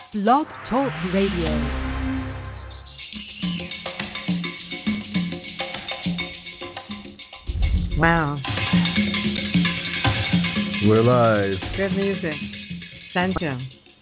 Blog Talk Radio. Wow. We're live. Good music. Sancho.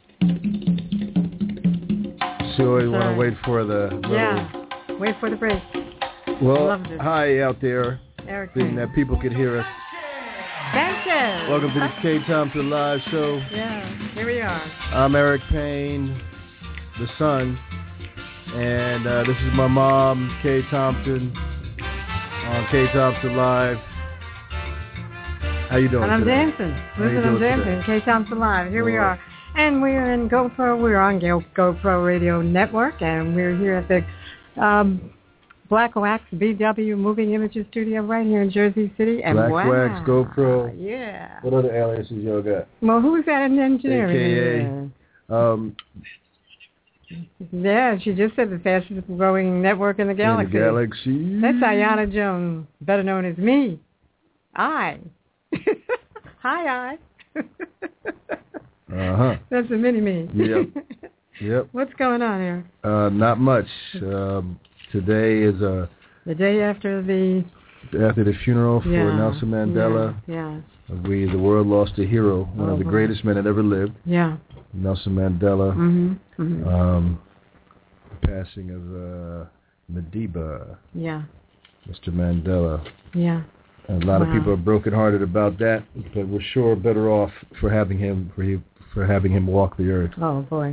So you want to wait for the... Yeah. Wait for the break. Well, hi out there. Eric Seeing that people could hear us. Sanchez. Welcome to the K Thompson Live Show. Yeah, here we are. I'm Eric Payne, the son. And this is my mom, K Thompson, on K Thompson Live. How you doing And I'm today? dancing. Listen, I'm dancing. K Thompson Live. Here we are. And we're in GoPro. We're on GoPro Radio Network. And we're here at the Black Wax BW Moving Images Studio right here in Jersey City. And Black wow. Wax, GoPro. Yeah. What other aliases y'all got? Well, who's that in engineering? AKA. Yeah, she just said the fastest growing network in the galaxy. In the galaxy. That's Ayana Jones, better known as me. I. Hi, I. Uh-huh. That's a mini-me. Yep. What's going on here? Not much. Today is the day after the funeral for Nelson Mandela. Yeah. The world lost a hero, one of the greatest men that ever lived. Yeah. Nelson Mandela. Mm-hmm. Passing of Madiba. Yeah. Mr. Mandela. Yeah. And a lot of people are brokenhearted about that, but we're sure better off for having him walk the earth. Oh boy.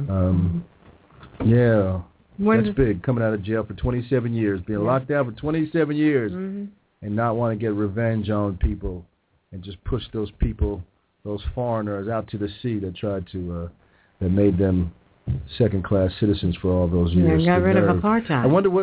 Yeah. That's big. Coming out of jail for 27 years, being locked down for 27 years, and not want to get revenge on people, and just push those people, those foreigners, out to the sea that tried to, that made them second-class citizens for all those years. Yeah, got rid of apartheid. I wonder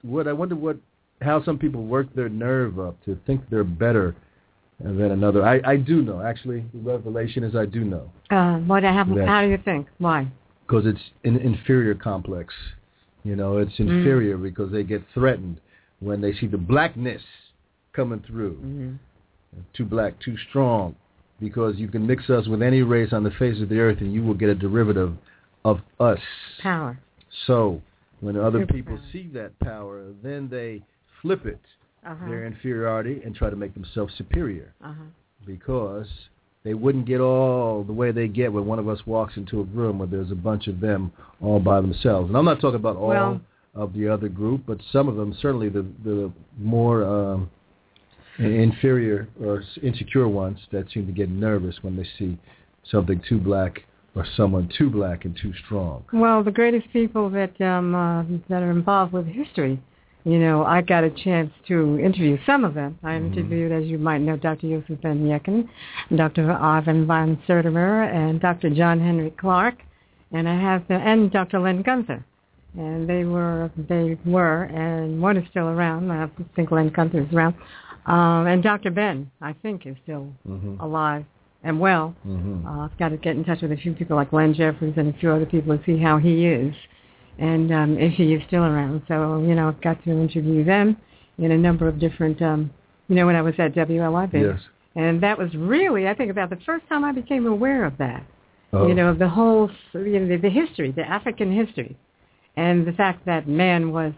how some people work their nerve up to think they're better than another. I do know. Actually, the revelation is I do know. How do you think? Why? Because it's an inferior complex. You know, it's inferior because they get threatened when they see the blackness coming through. Too black, too strong. Because you can mix us with any race on the face of the earth and you will get a derivative of us. Power. So, when other people see that power, then they flip it, their inferiority, and try to make themselves superior. Because they wouldn't get all the way they get when one of us walks into a room where there's a bunch of them all by themselves. And I'm not talking about all of the other group, but some of them, certainly the more inferior or insecure ones that seem to get nervous when they see something too black or someone too black and too strong. Well, the greatest people that are involved with history, you know, I got a chance to interview some of them. I interviewed, as you might know, Dr. Joseph Van Yekken, Dr. Ivan van Sertimer, and Dr. John Henry Clark, and Dr. Len Gunther. And they were, and one is still around. I think Len Gunther is around. And Dr. Ben, I think, is still alive and well. I've got to get in touch with a few people like Len Jeffries and a few other people and see how he is. And if he is still around. So, you know, I've got to interview them in a number of different, when I was at WLIB. Yes. And that was really, I think, about the first time I became aware of that. You know, the whole, the history, the African history. And the fact that man was,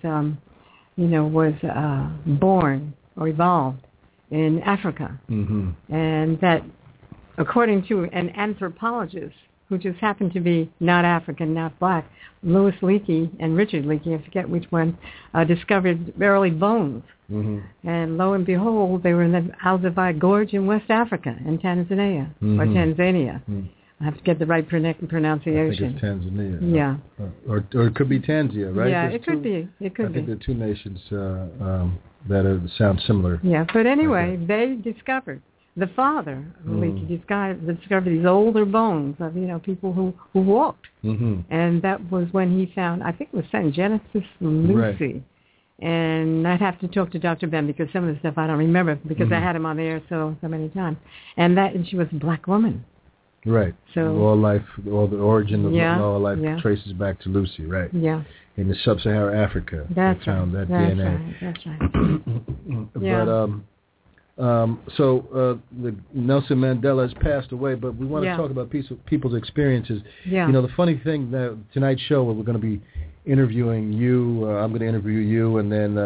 born or evolved in Africa. And that, according to an anthropologist, who just happened to be not African, not black, Louis Leakey and Richard Leakey, I forget which one, discovered early bones. And lo and behold, they were in the Alzevai Gorge in West Africa, in Tanzania, or Tanzania. I have to get the right pronunciation. I think it's Tanzania. Yeah. Or it could be Tanzania, right? Yeah, it could be. I think there are two nations that sound similar. Yeah, but anyway, they discovered. The father, Leakey, discovered these older bones of, people who walked. And that was when he found, I think it was St. Genesis Lucy. Right. And I'd have to talk to Dr. Ben because some of the stuff I don't remember because I had him on the air so many times. And she was a black woman. Right. So all the origin of all life traces back to Lucy, right? Yeah. In the sub-Saharan Africa. That's they found right. that DNA. That's right. But Nelson Mandela has passed away, but we want to talk about people's experiences. Yeah. You know, the funny thing, tonight's show, we're going to be interviewing you. I'm going to interview you, and then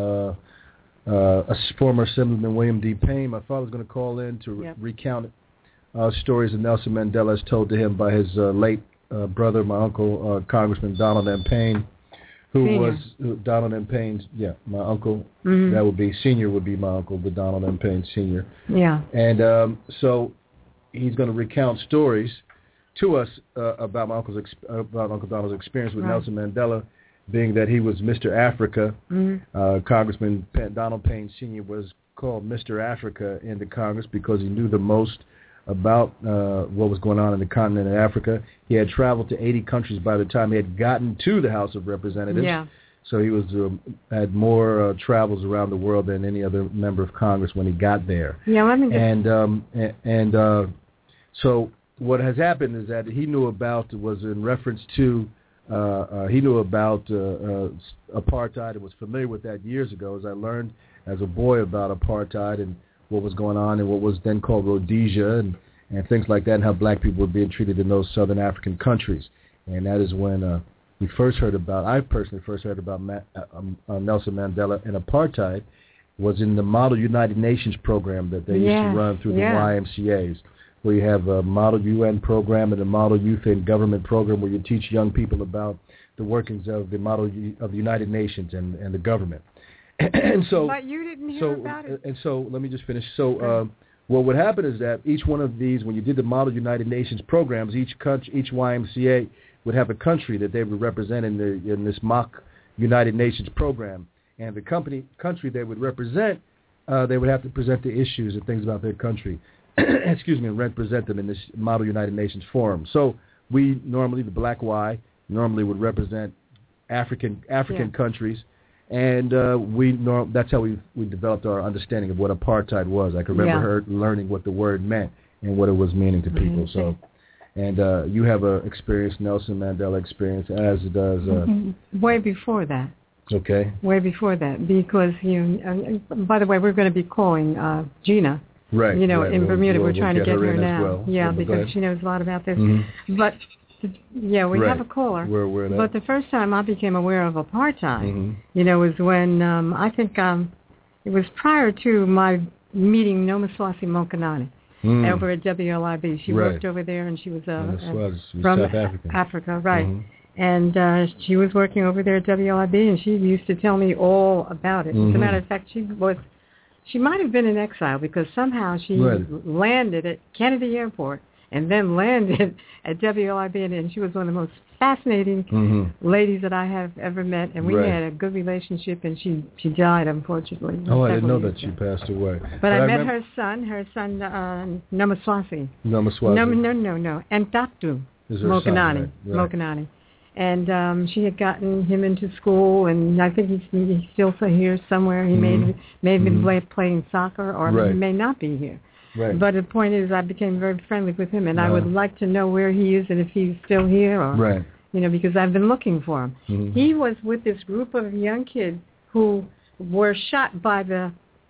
a former Assemblyman William D. Payne. My father's going to call in to recount stories that Nelson Mandela has told to him by his late brother, my uncle, Congressman Donald M. Payne, who was Donald M. Payne's, my uncle. Mm-hmm. That would be, senior would be my uncle, but Donald M. Payne Sr. Yeah. And so he's going to recount stories to us about my about Uncle Donald's experience with Nelson Mandela, being that he was Mr. Africa. Mm-hmm. Congressman Donald Payne Sr. was called Mr. Africa in the Congress because he knew the most about what was going on in the continent of Africa. He had traveled to 80 countries by the time he had gotten to the House of Representatives. Yeah. So he was had more travels around the world than any other member of Congress when he got there. Yeah, so what has happened is that he knew about was in reference to he knew about apartheid and was familiar with that years ago. As I learned as a boy about apartheid and what was going on in what was then called Rhodesia and things like that, and how black people were being treated in those southern African countries. And that is when I personally first heard about Nelson Mandela and apartheid was in the Model United Nations program that they used to run through the YMCAs, where you have a Model UN program and a Model Youth and Government program where you teach young people about the workings of the Model of the United Nations and the government. And so, but you didn't hear about it. And so, let me just finish. So, what would happen is that each one of these, when you did the Model United Nations programs, each YMCA would have a country that they would represent in this mock United Nations program, and the country they would represent, they would have to present the issues and things about their country, and represent them in this Model United Nations forum. So, we normally, the Black Y, normally would represent African countries. And that's how we developed our understanding of what apartheid was. I can remember learning what the word meant and what it was meaning to people. Mm-hmm. So, and you have a experience, Nelson Mandela experience, as does way before that. Okay. Way before that, because by the way, we're going to be calling Gina. Right. In Bermuda, we're trying to get her now. Well. Yeah, because she knows a lot about this. Mm-hmm. But we have a caller. But the first time I became aware of apartheid, was when I think it was prior to my meeting Noma Swasi Mokanani over at WLIB. She worked over there, and she was from South Africa, right? Mm-hmm. And she was working over there at WLIB, and she used to tell me all about it. As a matter of fact, she might have been in exile because somehow she landed at Kennedy Airport and then landed at WLIB, and she was one of the most fascinating ladies that I have ever met, and we had a good relationship, and she died, unfortunately. Oh, I didn't know that she passed away. But I met her son, Nomaswasi. Nomaswasi? No, Ntatu Mokanani. Mokanani. And she had gotten him into school, and I think he's still here somewhere. He may be playing soccer, or he may not be here. Right. But the point is, I became very friendly with him, and I would like to know where he is and if he's still here, or because I've been looking for him. Mm-hmm. He was with this group of young kids who were shot by the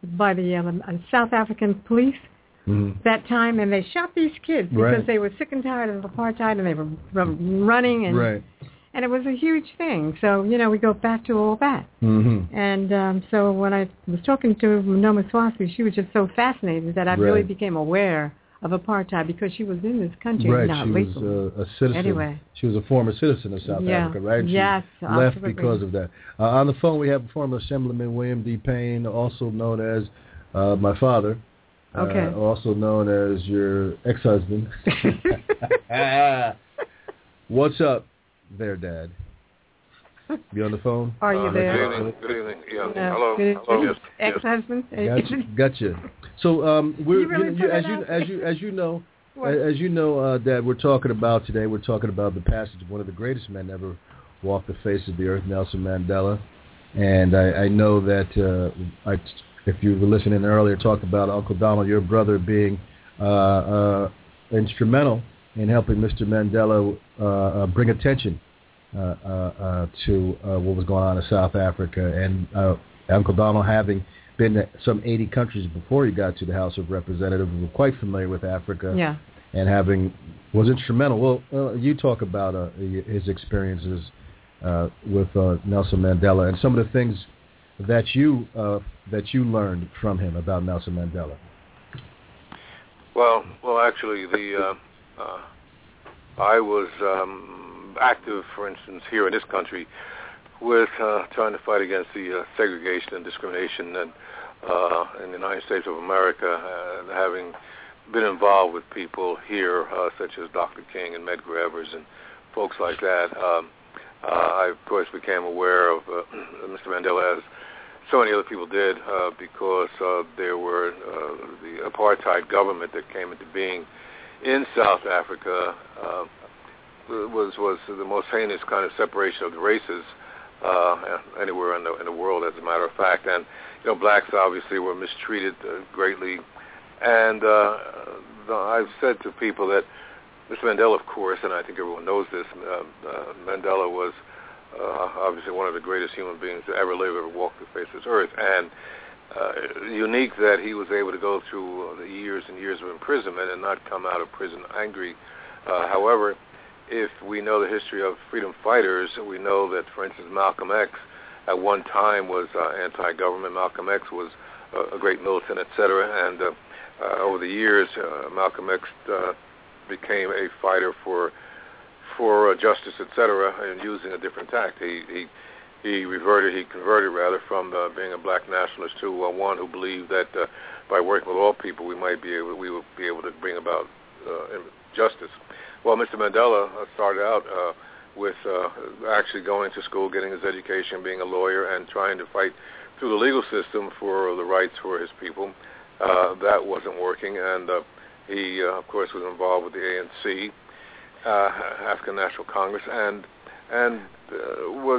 South African police that time, and they shot these kids because they were sick and tired of apartheid, and they were running and. And it was a huge thing. So, we go back to all that. Mm-hmm. And so when I was talking to Noma Swasi, she was just so fascinated that I really became aware of apartheid because she was in this country. Right, not she legally. Was a citizen. Anyway. She was a former citizen of South Africa, right? She left absolutely. because of that. On the phone, we have former Assemblyman William D. Payne, also known as my father. Also known as your ex-husband. What's up there, Dad? You on the phone? Are you there? Good evening. Yeah. Hello. Yes. Ex-husband. Gotcha. So as you know, Dad, we're talking about the passage of one of the greatest men ever walked the face of the earth, Nelson Mandela, and I know that if you were listening earlier, talked about Uncle Donald, your brother, being instrumental in helping Mr. Mandela bring attention to what was going on in South Africa, and Uncle Donald having been to some 80 countries before he got to the House of Representatives. We were quite familiar with Africa. Yeah. And was instrumental. Well, you talk about his experiences with Nelson Mandela and some of the things that you learned from him about Nelson Mandela. Well, actually, I was active, for instance, here in this country with trying to fight against the segregation and discrimination in the United States of America, having been involved with people here such as Dr. King and Medgar Evers and folks like that. I, of course, became aware of Mr. Mandela, as so many other people did, because there were the apartheid government that came into being in South Africa was the most heinous kind of separation of the races anywhere in the world, as a matter of fact. And blacks obviously were mistreated greatly. And I've said to people that Mr. Mandela, of course, and I think everyone knows this, Mandela was obviously one of the greatest human beings to ever live, ever walk the face of this earth. And unique that he was able to go through the years and years of imprisonment and not come out of prison angry. However, if we know the history of freedom fighters, we know that, for instance, Malcolm X at one time was anti-government. Malcolm X was a great militant, etc. And over the years, Malcolm X became a fighter for justice, etc., and using a different tact. He converted rather from being a black nationalist to one who believed that by working with all people, we would be able to bring about justice. Well, Mr. Mandela started out with actually going to school, getting his education, being a lawyer, and trying to fight through the legal system for the rights for his people. That wasn't working, and he, of course, was involved with the ANC, African National Congress, and was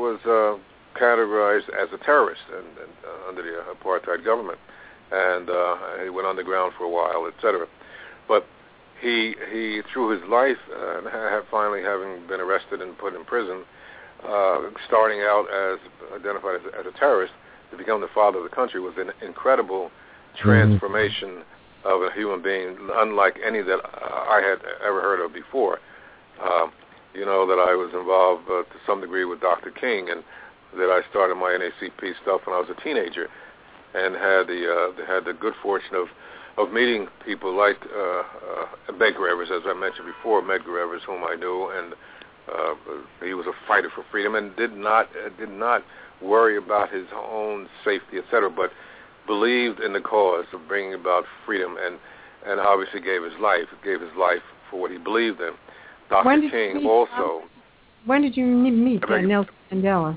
categorized as a terrorist and under the apartheid government, and he went underground for a while, etc. But he through his life, finally having been arrested and put in prison, starting out as identified as a terrorist, to become the father of the country was an incredible transformation of a human being, unlike any that I had ever heard of before. That I was involved to some degree with Dr. King, and that I started my NAACP stuff when I was a teenager, and had the good fortune of meeting people like Medgar Evers, as I mentioned before, Medgar Evers, whom I knew, and he was a fighter for freedom, and did not worry about his own safety, etc., but believed in the cause of bringing about freedom, and obviously gave his life for what he believed in. Dr. King also. When did you meet Nelson Mandela?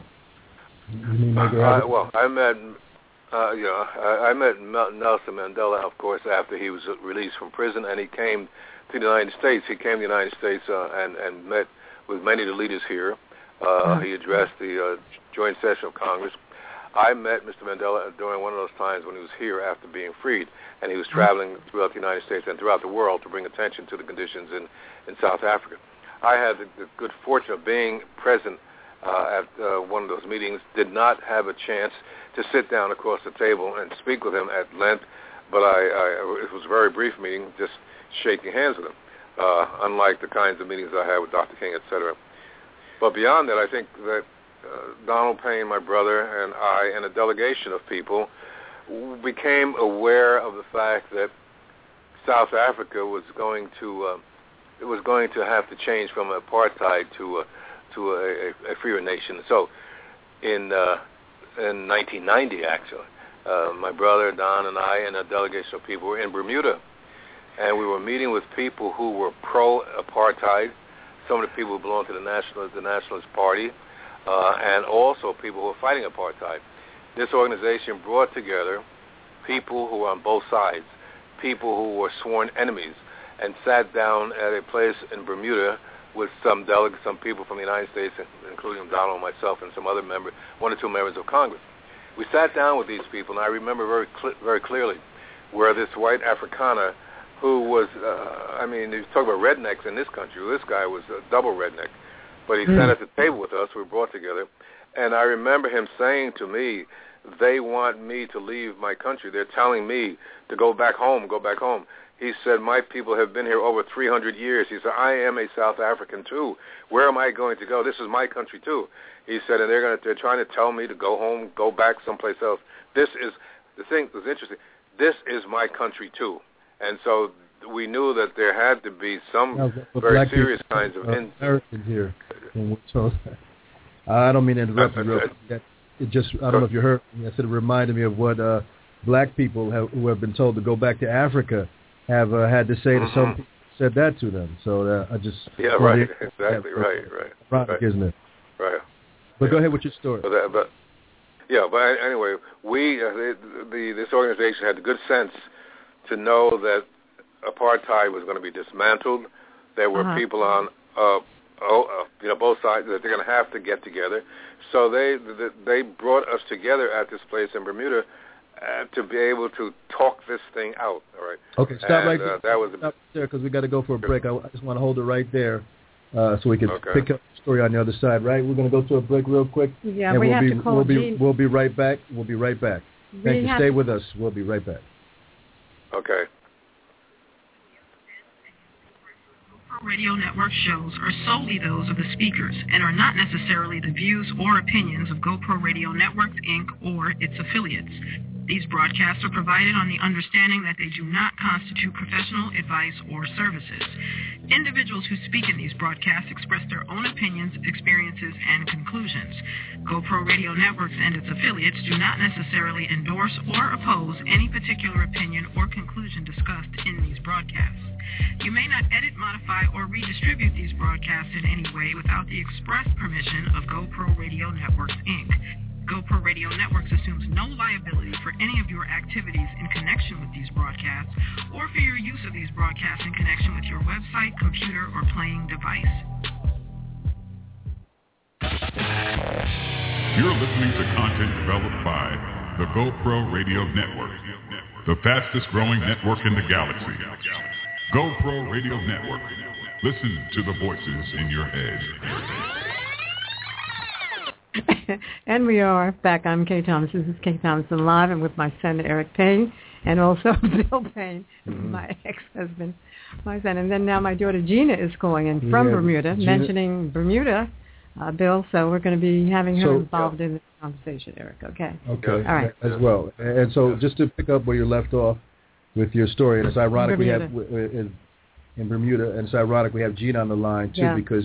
I met Nelson Mandela, of course, after he was released from prison, and he came to the United States. He came to the United States and met with many of the leaders here. He addressed the joint session of Congress. I met Mr. Mandela during one of those times when he was here after being freed, and he was traveling throughout the United States and throughout the world to bring attention to the conditions in South Africa. I had the good fortune of being present at one of those meetings, did not have a chance to sit down across the table and speak with him at length, but it was a very brief meeting, just shaking hands with him, unlike the kinds of meetings I had with Dr. King, etc. But beyond that, I think that Donald Payne, my brother, and I, and a delegation of people became aware of the fact that South Africa was going to have to change from apartheid to a freer nation. So, in 1990, actually, my brother Don and I and a delegation of people were in Bermuda, and we were meeting with people who were pro-apartheid, some of the people who belonged to the Nationalist Party, and also people who were fighting apartheid. This organization brought together people who were on both sides, people who were sworn enemies, and sat down at a place in Bermuda with some delegates, some people from the United States, including Donald, myself, and some other one or two members of Congress. We sat down with these people, and I remember very clearly where this white Afrikaner, who was, you talk about rednecks in this country. This guy was a double redneck, but he sat at the table with us. We were brought together, and I remember him saying to me they want me to leave my country. They're telling me to go back home, go back home. He said, my people have been here over 300 years. He said, I am a South African too. Where am I going to go? This is my country too. He said, and they're trying to tell me to go home, go back someplace else. This is, the thing that's interesting, this is my country too. And so we knew that there had to be some very serious kinds of... Americans here. So, I don't mean to interrupt you. I don't know if you heard me. I said it reminded me of what black people who have been told to go back to Africa have had to say to some people said that to them. So I just... Yeah, right. Exactly. Right. Right. Isn't it? Right. But go ahead with your story. But anyway, we this organization had the good sense to know that apartheid was going to be dismantled. There were people on both sides that they're going to have to get together. So they brought us together at this place in Bermuda to be able to talk this thing out. All right. Okay, stop right there. Stop there because we got to go for a break. I just want to hold it right there so we can pick up the story on the other side. Right, we're going to go to a break real quick. Yeah, and we'll be right back. We'll be right back. Thank you. Stay with us. We'll be right back. Okay. Radio network shows are solely those of the speakers and are not necessarily the views or opinions of GoPro Radio Networks, Inc. or its affiliates. These broadcasts are provided on the understanding that they do not constitute professional advice or services. Individuals who speak in these broadcasts express their own opinions, experiences, and conclusions. GoPro Radio Networks and its affiliates do not necessarily endorse or oppose any particular opinion or conclusion discussed in these broadcasts. You may not edit, modify, or redistribute these broadcasts in any way without the express permission of GoPro Radio Networks, Inc. GoPro Radio Networks assumes no liability for any of your activities in connection with these broadcasts or for your use of these broadcasts in connection with your website, computer, or playing device. You're listening to content developed by the GoPro Radio Network, the fastest growing network in the galaxy. GoPro Radio Network. Listen to the voices in your head. And we are back. I'm Kay Thomas. This is Kay Thompson Live. I'm with my son, Eric Payne, and also Bill Payne, my ex-husband, my son. And then now my daughter Gina is calling in from Bermuda, mentioning Bermuda, Bill. So we're going to be having her involved in the conversation, Eric. Okay. Okay. All right. As well. And so just to pick up where you left off with your story, and it's ironic we have in Bermuda, and it's ironic we have Gina on the line, too, because...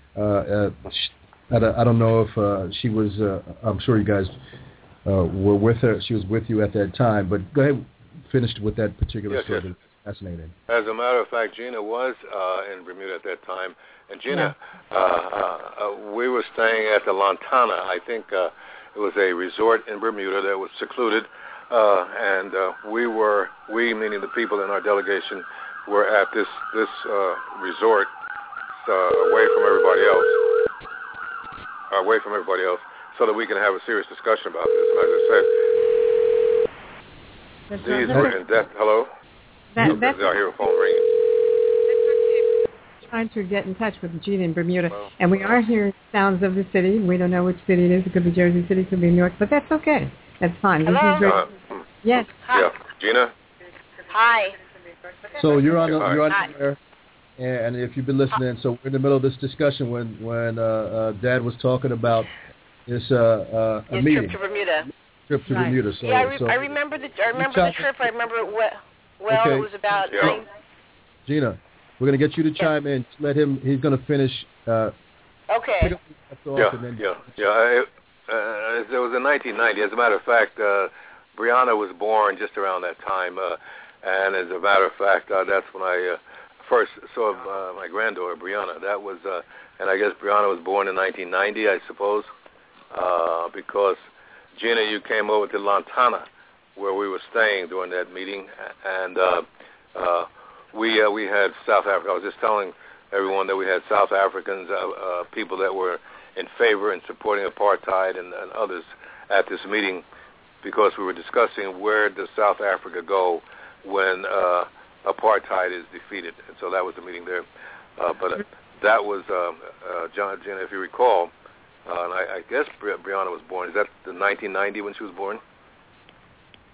I don't know if she was, I'm sure you guys were with her. She was with you at that time. But go ahead, finish with that particular story. Yes. Fascinating. As a matter of fact, Gina was in Bermuda at that time. And Gina, we were staying at the Lantana. I think it was a resort in Bermuda that was secluded. And we, meaning the people in our delegation, were at this resort away from everybody else. So that we can have a serious discussion about this. And as I said, these were in death. Hello? I hear a phone ringing. Trying to get in touch with Gina in Bermuda, and we are hearing sounds of the city. We don't know which city it is. It could be Jersey City, it could be New York, but that's okay. That's fine. Hello? Yes. Yeah, Gina? Hi. So you're on the air. And if you've been listening, so we're in the middle of this discussion when Dad was talking about this meeting. Trip to Bermuda. Bermuda. So, I remember the trip. I remember it well. Okay. It was about. Gina, we're going to get you to chime in. Let him. He's going to finish. Okay. It was in 1990. As a matter of fact, Brianna was born just around that time, and as a matter of fact, that's when I. First saw my granddaughter, Brianna. That was, and I guess Brianna was born in 1990, I suppose, because, Gina, you came over to Lantana, where we were staying during that meeting, and we had South Africa. I was just telling everyone that we had South Africans, people that were in favor and supporting apartheid and others at this meeting, because we were discussing where does South Africa go when apartheid is defeated, and so that was the meeting there. But that was Gina, if you recall, and I guess Brianna was born. Is that the 1990 when she was born?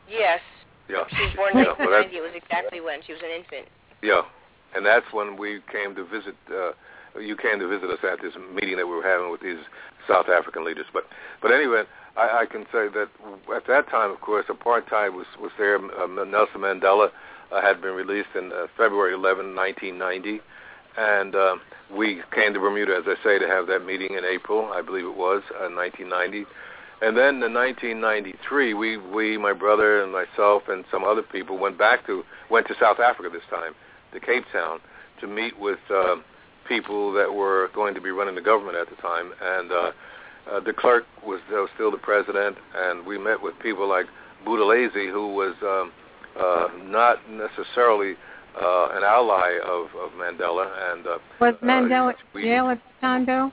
Yes. Yeah. She was born in 1990. It was exactly when. She was an infant. Yeah. And that's when we came to visit, you came to visit us at this meeting that we were having with these South African leaders. But anyway, I can say that at that time, of course, apartheid was there. Nelson Mandela had been released in February 11, 1990. And we came to Bermuda, as I say, to have that meeting in April, I believe it was, 1990. And then in 1993, we, my brother and myself and some other people, went to South Africa this time, to Cape Town, to meet with people that were going to be running the government at the time. And de Klerk was still the president, and we met with people like Buthelezi, who was not necessarily an ally of Mandela. And was Mandela in jail at the time, though?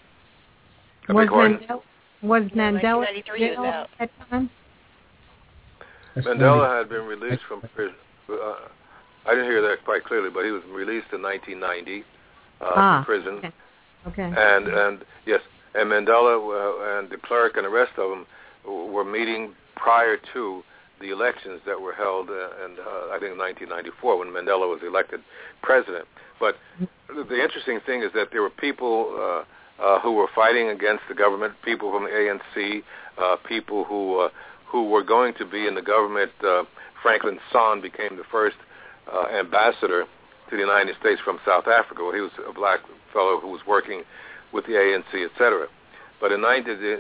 Was Mandela in jail at that time? Mandela had been released from prison. I didn't hear that quite clearly, but he was released in 1990 from prison. Okay. And yes, and Mandela and de Klerk and the rest of them were meeting prior to the elections that were held in, I think, 1994 when Mandela was elected president. But the interesting thing is that there were people who were fighting against the government, people from the ANC, people who were going to be in the government. Franklin Sonn became the first ambassador to the United States from South Africa. Well, he was a black fellow who was working with the ANC, etc. But in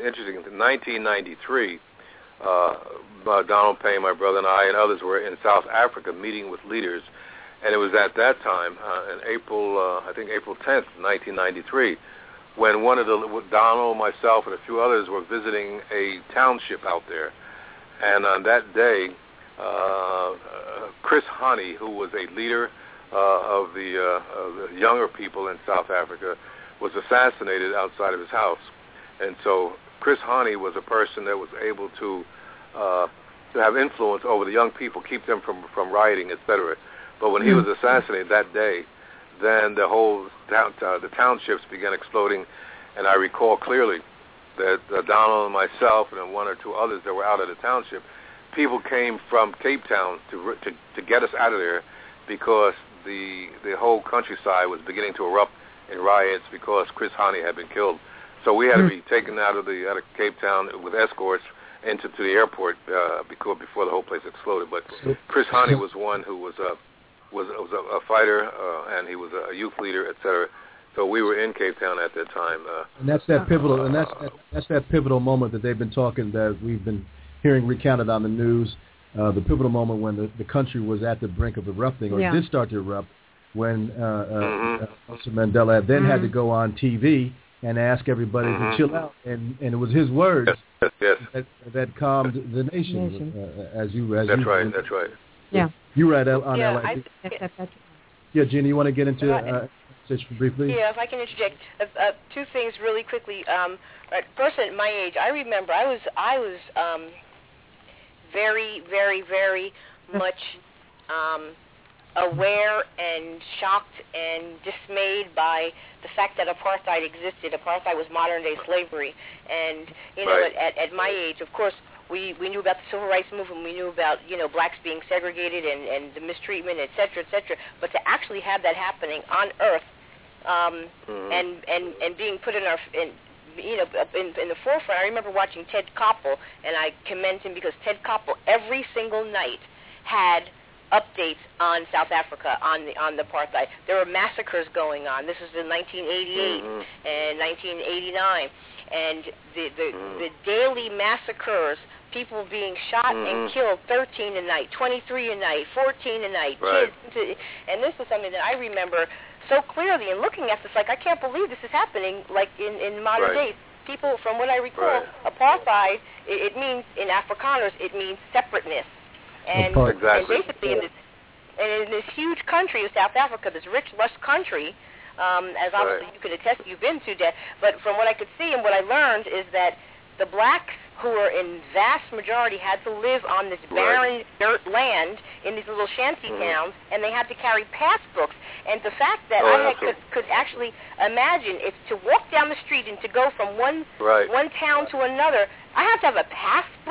1993, Donald Payne, my brother, and I, and others were in South Africa meeting with leaders, and it was at that time, in April, I think April 10th, 1993, when Donald, myself, and a few others were visiting a township out there, and on that day, Chris Hani, who was a leader of the younger people in South Africa, was assassinated outside of his house, and so Chris Hani was a person that was able to have influence over the young people, keep them from rioting, etc. But when he was assassinated that day, then the whole the townships began exploding, and I recall clearly that Donald and myself and one or two others that were out of the township, people came from Cape Town to get us out of there because the whole countryside was beginning to erupt in riots because Chris Hani had been killed. So we had to be taken out of Cape Town with escorts to the airport before the whole place exploded. But Chris Hani was one who was a fighter and he was a youth leader, etc. So we were in Cape Town at that time. And that's that pivotal, that's that pivotal moment that they've been talking, that we've been hearing recounted on the news. The pivotal moment when the country was at the brink of erupting, or did start to erupt, when Nelson Mandela then had to go on TV and ask everybody to chill out, and it was his words that calmed the nation. That's right. Yeah. You read on LID. Yeah, Jenny, you want to get into briefly? Yeah, if I can interject, two things really quickly. First, at my age, I remember I was very, very, very much aware and shocked and dismayed by the fact that apartheid existed. Apartheid was modern-day slavery. And, at my age, of course, we knew about the Civil Rights Movement. We knew about, blacks being segregated and the mistreatment, et cetera, et cetera. But to actually have that happening on Earth and being put in the forefront. I remember watching Ted Koppel, and I commend him because Ted Koppel every single night had updates on South Africa, on the apartheid. There were massacres going on. This was in 1988 and 1989, and the daily massacres, people being shot and killed, 13 a night, 23 a night, 14 a night, kids. And this was something that I remember so clearly, and looking at this, like, I can't believe this is happening, like, in modern days. People, from what I recall, apartheid, it means, in Afrikaners, it means separateness. And basically, in this huge country of South Africa, this rich, lush country, as obviously you could attest, you've been to that, but from what I could see and what I learned is that the blacks, who were in vast majority, had to live on this barren dirt land in these little shanty towns, and they had to carry passbooks. And the fact that could actually imagine, if to walk down the street and to go from one town to another, I have to have a passbook.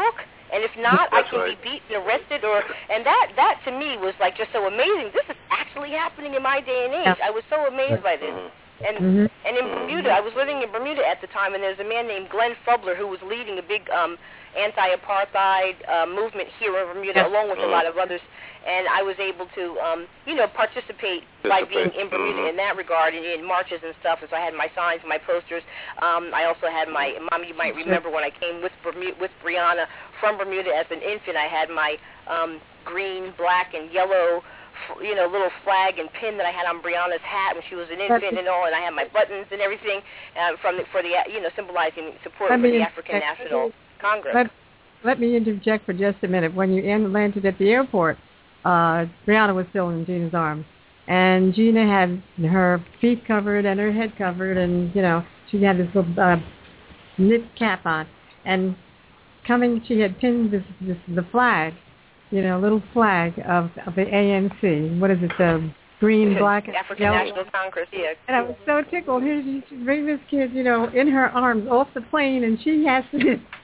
And if not, I can be beaten, arrested, and that to me was like just so amazing. This is actually happening in my day and age. I was so amazed by this. And in Bermuda, I was living in Bermuda at the time, and there's a man named Glenn Fubler who was leading a big anti-apartheid movement here in Bermuda, along with a lot of others. And I was able to, participate by being in Bermuda in that regard, and in marches and stuff. And so I had my signs, my posters. I also had my mom. You might remember when I came with Brianna from Bermuda as an infant. I had my green, black, and yellow, little flag and pin that I had on Brianna's hat when she was an infant and all, and I had my buttons and everything symbolizing support for the African National Congress. Let me interject for just a minute. When you landed at the airport, Brianna was still in Gina's arms, and Gina had her feet covered and her head covered, and she had this little knit cap on, and she had pinned the flag. Little flag of the ANC. What is it? The green, black, African yellow. National Congress, yeah. And I was so tickled. Here she bring this kid, in her arms off the plane, and she has to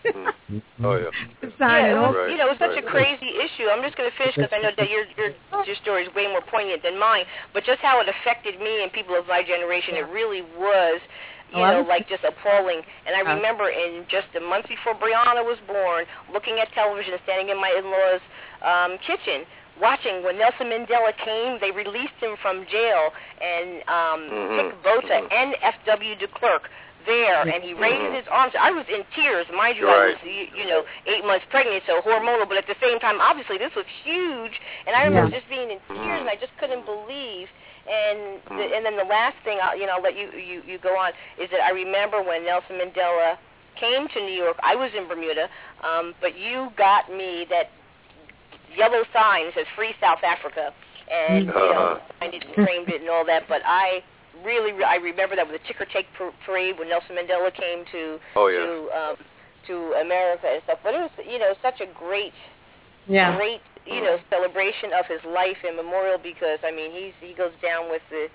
sign it. It was such a crazy issue. I'm just going to finish because I know that your story is way more poignant than mine. But just how it affected me and people of my generation, it really was. Just appalling. And I remember in just a month before Brianna was born, looking at television, standing in my in-laws' kitchen, watching when Nelson Mandela came. They released him from jail, and Dick Bota, NFW de Klerk, there, and he raised his arms. I was in tears. Mind you, I was, 8 months pregnant, so hormonal, but at the same time, obviously, this was huge. And I remember just being in tears, and I just couldn't believe. And then the last thing, I'll let you go on, is that I remember when Nelson Mandela came to New York. I was in Bermuda, but you got me that yellow sign that says "Free South Africa," and signed it and framed it and all that. But I remember that with the ticker tape parade when Nelson Mandela came to America and stuff. But it was such a great celebration of his life and memorial, because he goes down with the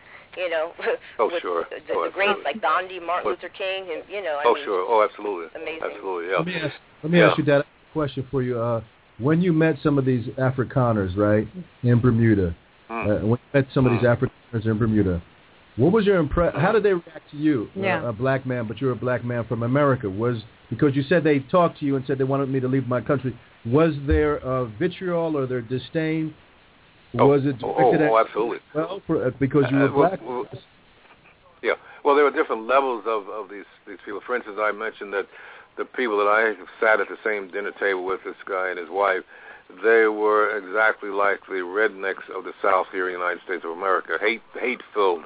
the greats like Gandhi, Martin Luther King, and Absolutely, amazing. Absolutely, yeah. Let me ask you that question for you. When you met some of these Afrikaners, right, in Bermuda, when you met some of these Afrikaners in Bermuda, what was your impression? How did they react to you, a black man, but you're a black man from America? Because you said they talked to you and said they wanted me to leave my country. Was there vitriol or their disdain? Was it directed at absolutely. Well, because you were black? Well, there were different levels of these people. For instance, I mentioned that the people that I sat at the same dinner table with, this guy and his wife, they were exactly like the rednecks of the South here in the United States of America, hate-filled,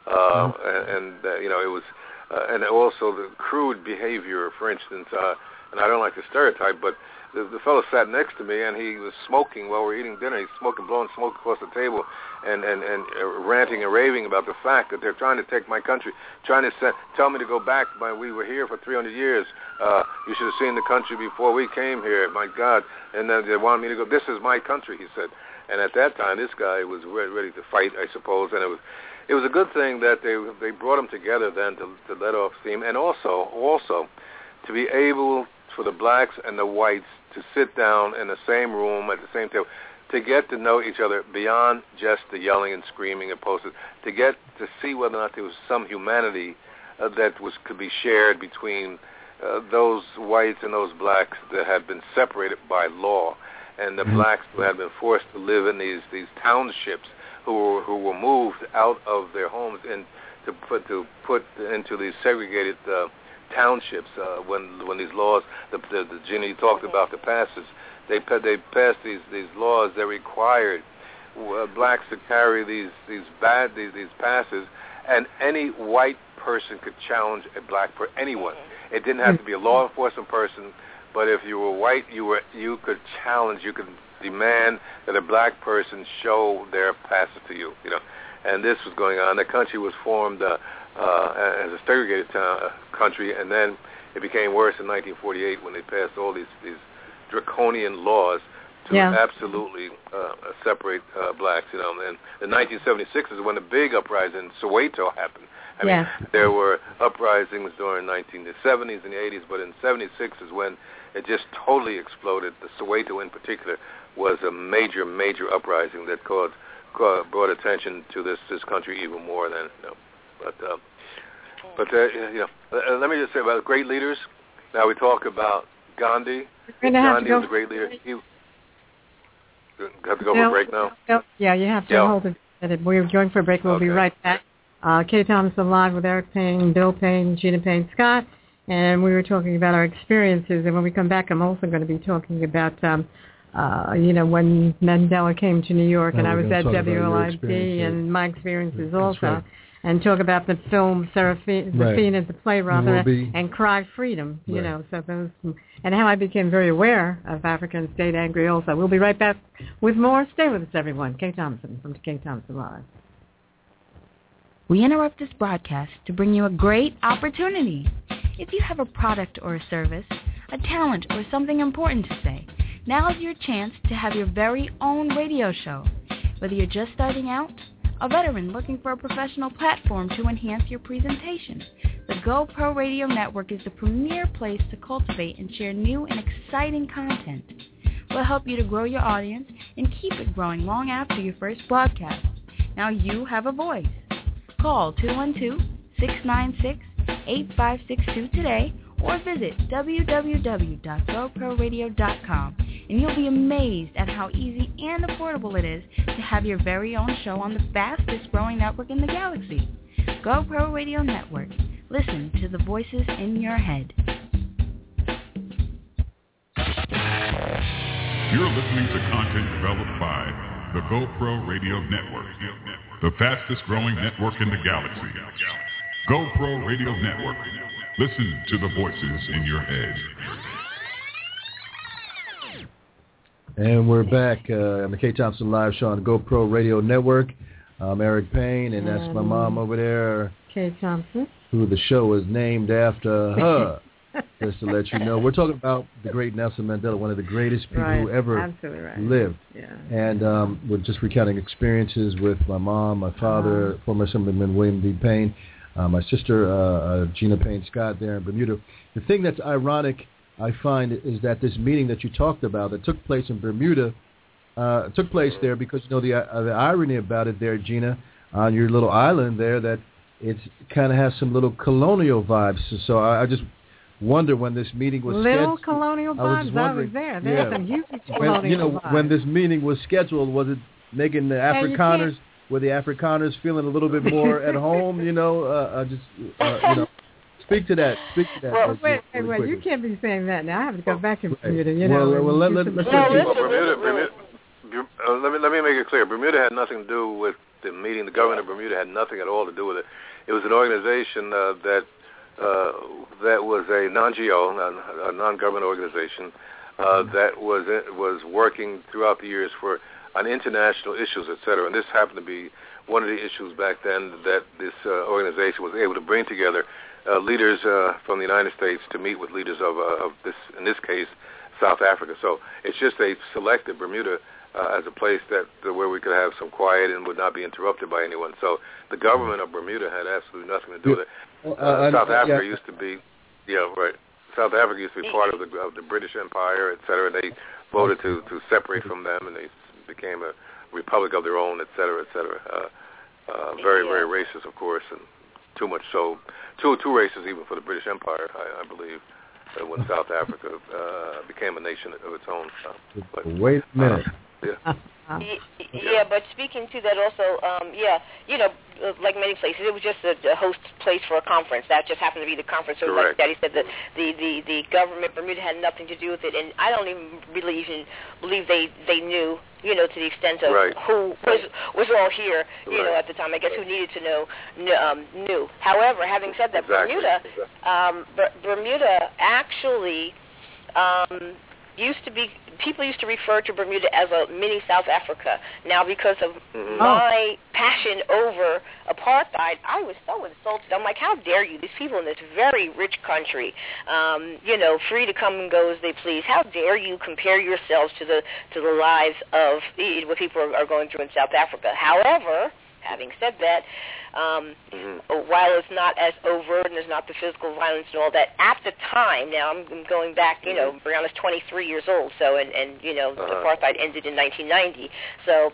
it was, and also the crude behavior. For instance, and I don't like to stereotype, but the fellow sat next to me, and he was smoking while we were eating dinner. He's blowing smoke across the table, and ranting and raving about the fact that they're trying to take my country, trying to tell me to go back. We were here for 300 years. You should have seen the country before we came here. My God! And then they wanted me to go. This is my country, he said. And at that time, this guy was ready to fight, I suppose. And it was a good thing that they brought him together then to let off steam, and also to be able for the blacks and the whites to sit down in the same room at the same table, to get to know each other beyond just the yelling and screaming and posters, to get to see whether or not there was some humanity that could be shared between those whites and those blacks that had been separated by law, and the blacks who had been forced to live in these townships, who were moved out of their homes and to put into these segregated townships when these laws, the Ginny talked about the passes, they passed these laws that required blacks to carry these passes, and any white person could challenge a black anyone. It didn't have to be a law enforcement person, but if you were white, you could challenge, you could demand that a black person show their passes to you. And this was going on. The country was formed as a segregated country, and then it became worse in 1948 when they passed all these draconian laws to absolutely separate blacks. You know, and in 1976 is when the big uprising in Soweto happened. I mean, there were uprisings during 1970s and the 80s, but in 76 is when it just totally exploded. The Soweto, in particular, was a major uprising that brought attention to this country even more than. You know, but you know, let me just say about great leaders. Now we talk about Gandhi. Gandhi was a great leader. You have to go for a break now. Yeah, you have to hold it. We're going for a break. We'll be right back. Kay Thompson live with Eric Payne, Bill Payne, Gina Payne Scott, and we were talking about our experiences. And when we come back, I'm also going to be talking about, you know, when Mandela came to New York, and I was at WLID, and my experiences also. Right. And talk about the film Serafina, the play rather, and Cry Freedom, you know, so those, and how I became very aware of African state angry also. We'll be right back with more. Stay with us, everyone. Kay Thompson from Kay Thompson Live. We interrupt this broadcast to bring you a great opportunity. If you have a product or a service, a talent or something important to say, now is your chance to have your very own radio show. Whether you're just starting out, a veteran looking for a professional platform to enhance your presentation, the GoPro Radio Network is the premier place to cultivate and share new and exciting content. We'll help you to grow your audience and keep it growing long after your first broadcast. Now you have a voice. Call 212-696-8562 today or visit www.goproradio.com, and you'll be amazed at how easy and affordable it is to have your very own show on the fastest growing network in the galaxy. GoPro Radio Network. Listen to the voices in your head. You're listening to content developed by the GoPro Radio Network, the fastest growing network in the galaxy. GoPro Radio Network. Listen to the voices in your head. And we're back on the Kay Thompson Live show on the GoPro Radio Network. I'm Eric Payne, and that's my mom over there, Kay Thompson, who the show is named after her. Just to let you know, we're talking about the great Nelson Mandela, one of the greatest people who ever lived. Yeah. And we're just recounting experiences with my mom, my father, former Assemblyman William D. Payne, my sister Gina Payne Scott there in Bermuda. The thing that's ironic, I find, is that this meeting that you talked about that took place in Bermuda took place there because, you know, the irony about it there, Gina, on your little island there, that it kind of has some little colonial vibes. So I just wonder when this meeting was scheduled. Colonial vibes? I was there. There's some huge colonial vibes. When this meeting was scheduled, was it making the Afrikaners, were the Afrikaners feeling a little bit more at home, you know? You know, speak to that. Well, wait, you can't be saying that now. I have to go back to Bermuda, you know. Well, let's Bermuda, let me make it clear. Bermuda had nothing to do with the meeting. The government of Bermuda had nothing at all to do with it. It was an organization that was a non-GO, a non-government organization that was working throughout the years on international issues, etc. And this happened to be one of the issues back then that this organization was able to bring together leaders from the United States to meet with leaders of this, in this case, South Africa. So it's just they selected Bermuda as a place where we could have some quiet and would not be interrupted by anyone. So the government of Bermuda had absolutely nothing to do with it. South Africa used to be, South Africa used to be part of the British Empire, et cetera. They voted to separate from them, and they became a republic of their own, et cetera, et cetera. Very, very racist, of course, and too much so. Too racist even for the British Empire, I believe, when South Africa became a nation of its own. Wait a minute. But speaking to that also, like many places, it was just a host place for a conference. That just happened to be the conference. So like Daddy said, the government of Bermuda had nothing to do with it, and I don't even really believe they knew, to the extent of who was all here, at the time. I guess who needed to know knew. However, having said that, Bermuda actually people used to refer to Bermuda as a mini South Africa. Now, because of my passion over apartheid, I was so insulted. I'm like, how dare you? These people in this very rich country, free to come and go as they please. How dare you compare yourselves to the lives of what people are going through in South Africa? However, having said that, while it's not as overt and there's not the physical violence and all that, at the time, now I'm going back, Brianna's 23 years old, so, and apartheid ended in 1990, so,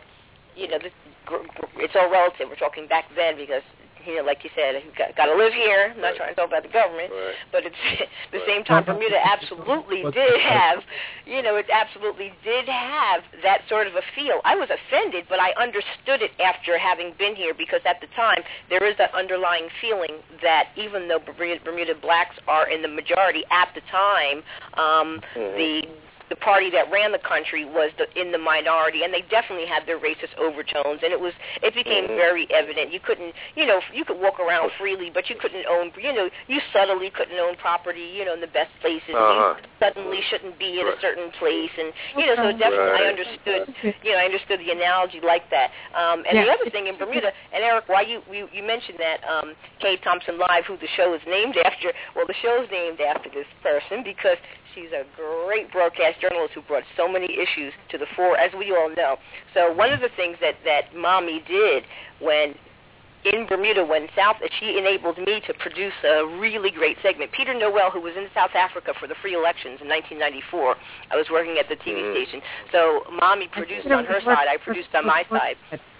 it's all relative. We're talking back then because, like you said, got to live here. I'm not trying to talk about the government, but it's the same time Bermuda absolutely did have, it absolutely did have that sort of a feel. I was offended, but I understood it after having been here because at the time there is that underlying feeling that even though Bermuda blacks are in the majority at the time, the party that ran the country was in the minority, and they definitely had their racist overtones, and it became very evident. You couldn't, you could walk around freely, but you couldn't own, you subtly couldn't own property, in the best places. You suddenly shouldn't be in a certain place, and, so definitely I understood the analogy like that. And the other thing in Bermuda, and Eric, why you mentioned that Kay Thompson Live, who the show is named after, well, the show is named after this person because she's a great broadcast journalist who brought so many issues to the fore, as we all know. So one of the things that Mommy did in Bermuda she enabled me to produce a really great segment. Peter Noel, who was in South Africa for the free elections in 1994, I was working at the TV station. So Mommy produced on her side, I produced on my side.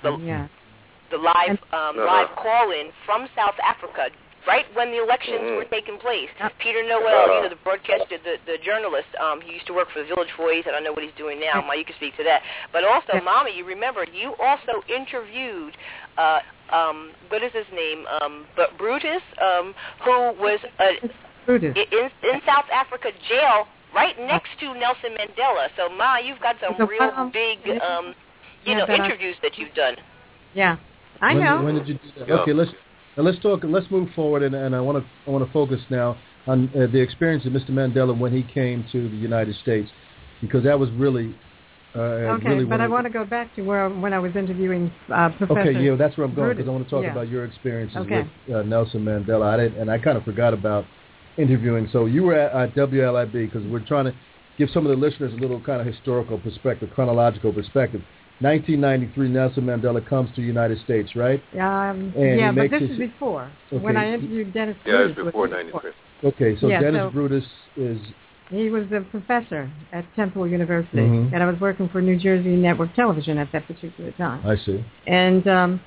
The live call-in from South Africa right when the elections were taking place. Peter Noel, the broadcaster, the journalist, he used to work for the Village Voice. I don't know what he's doing now. You can speak to that. But also, Mommy, you remember, you also interviewed, what is his name, Brutus, who was in South Africa jail right next to Nelson Mandela. So, Ma, you've got some real big, interviews that you've done. Yeah, I know. When did you do that? Okay, let's move forward, and I want to focus now on the experience of Mr. Mandela when he came to the United States, because that was really I want to go back to when I was interviewing Professor. Okay, that's where I'm going, because I want to talk about your experiences with Nelson Mandela. I kind of forgot about interviewing. So you were at WLIB because we're trying to give some of the listeners a little kind of historical perspective, chronological perspective. 1993, Nelson Mandela comes to the United States, right? But this is before. Okay. When I interviewed Dennis Brutus. Yeah, it was before 93. Okay, so Dennis Brutus is... He was a professor at Temple University, and I was working for New Jersey Network Television at that particular time. I see. And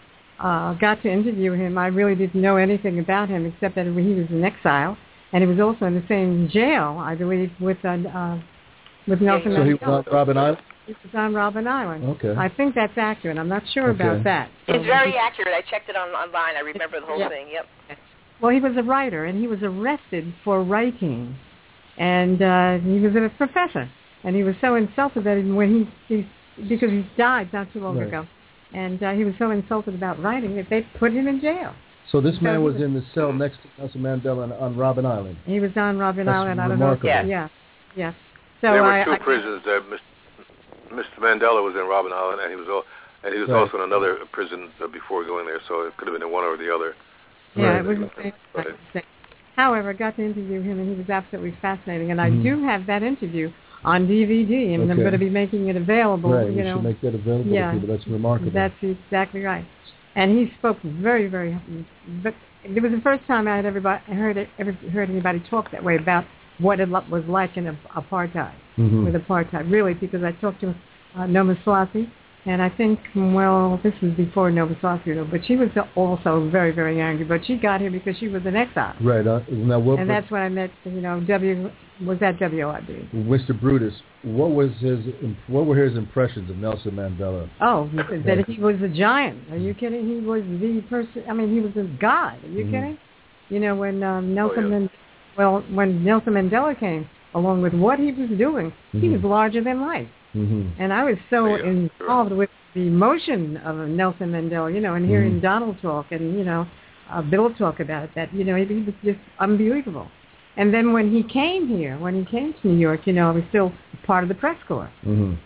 got to interview him. I really didn't know anything about him except that he was in exile, and he was also in the same jail, I believe, with Nelson Mandela. So he was on Robben Island? It was on Robben Island. Okay. I think that's accurate. I'm not sure about that. So it's very accurate. I checked it online. I remember the whole thing. Yep. Well, he was a writer, and he was arrested for writing. And he was a professor. And he was so insulted that when because he died not too long ago. And he was so insulted about writing that they put him in jail. So this man was in the cell next to Nelson Mandela on Robben Island. He was on Robben Island. I don't know. Yeah. So there were two prisons that Mr. Mandela was in Robben Island, and he was also in another prison before going there, so it could have been in one or the other. Yeah, it was the same. However, I got to interview him, and he was absolutely fascinating. And I do have that interview on DVD, and I'm going to be making it available. Right, you should make that available to people. That's remarkable. That's exactly right. And he spoke very, very... But it was the first time I had ever heard anybody talk that way about what it was like in apartheid, with apartheid, really, because I talked to Noma Swati, and I think, this was before Noma Swati, but she was also very, very angry, but she got here because she was in exile. Right, and that's when I met, was at WLIB. Mr. Brutus, what were his impressions of Nelson Mandela? Oh, that he was a giant. Are you kidding? He was the person, he was a god. Are you kidding? When when Nelson Mandela came, along with what he was doing, he was larger than life. And I was so involved with the emotion of Nelson Mandela, and hearing Donald talk and, Bill talk about it, that, he was just unbelievable. And then when he came to New York, I was still part of the press corps. And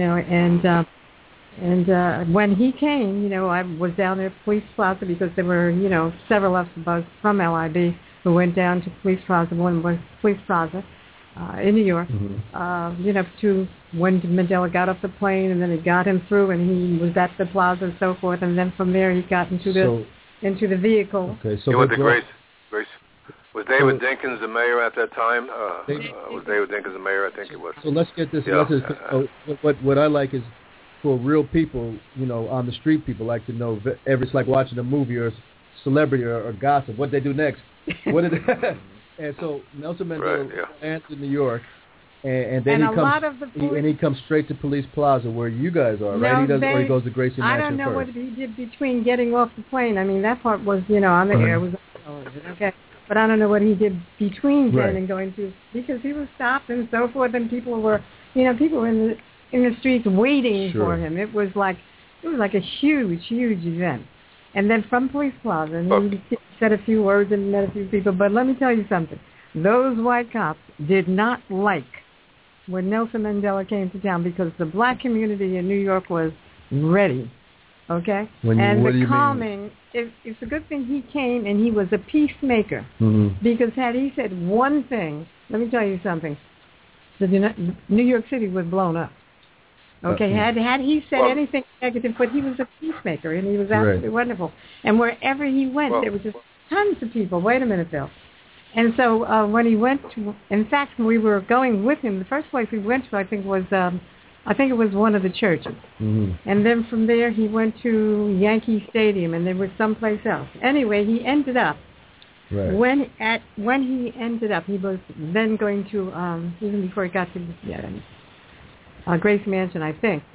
when he came, I was down there at Police Plaza because there were, several of us from LIB who went down to Police Plaza. One was Police Plaza in New York, to when Mandela got off the plane, and then it got him through, and he was at the plaza and so forth, and then from there he got into the vehicle. Okay, so he went to Grace. Was David Dinkins the mayor at that time? Was David Dinkins the mayor? I think it was. So let's get this. Yeah. What I like is for real people, on the street, people like to know. It's like watching a movie or celebrity or gossip. What they do next? What did? And so Nelson Mandela lands in New York, and then he comes straight to Police Plaza where you guys are, right? Or he goes to Gracie Mansion I don't know first. what he did between getting off the plane. I mean, that part was, on the air was okay. But I don't know what he did between then and going to, because he was stopped and so forth, and people were in the streets waiting for him. It was like a huge event. And then from Police Plaza, and he said a few words and met a few people. But let me tell you something. Those white cops did not like when Nelson Mandela came to town, because the black community in New York was ready. Okay? The calming, it's a good thing he came and he was a peacemaker. Because had he said one thing, let me tell you something, New York City was blown up. Okay, had he said anything negative, but he was a peacemaker, and he was absolutely wonderful. And wherever he went, there were just tons of people. Wait a minute, Bill. And so when he went to, in fact, we were going with him. The first place we went to, I think it was one of the churches. And then from there, he went to Yankee Stadium, and there was someplace else. Anyway, he ended up. When he ended up, he was then going to even before he got to Gracie Mansion, I think.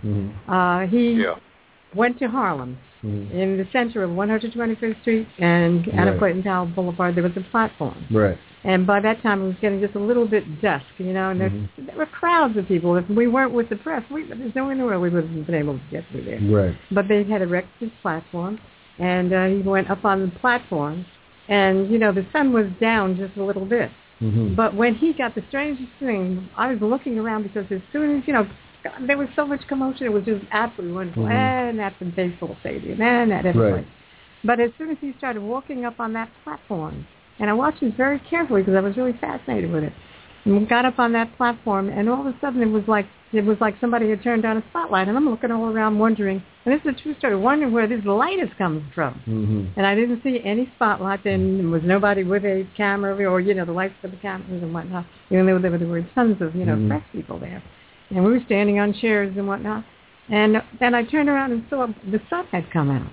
He went to Harlem. In the center of 125th Street and Anna Clayton Powell Boulevard. There was a platform. And by that time, it was getting just a little bit dusk, and there were crowds of people. If we weren't with the press, there's no way in the world we would have been able to get through there. But they had erected this platform, and he went up on the platform, and, the sun was down just a little bit. But when he got the strangest thing, I was looking around because as soon as, there was so much commotion, it was just absolutely wonderful. And at the baseball stadium, and at every place. But as soon as he started walking up on that platform, and I watched it very carefully because I was really fascinated with it, and we got up on that platform, and all of a sudden it was like somebody had turned on a spotlight, and I'm looking all around wondering, and this is a true story, wondering where this light is coming from. And I didn't see any spotlight, and there was nobody with a camera or, the lights for the cameras and whatnot, even though there were tons of, press people there. And we were standing on chairs and whatnot. And then I turned around and saw the sun had come out.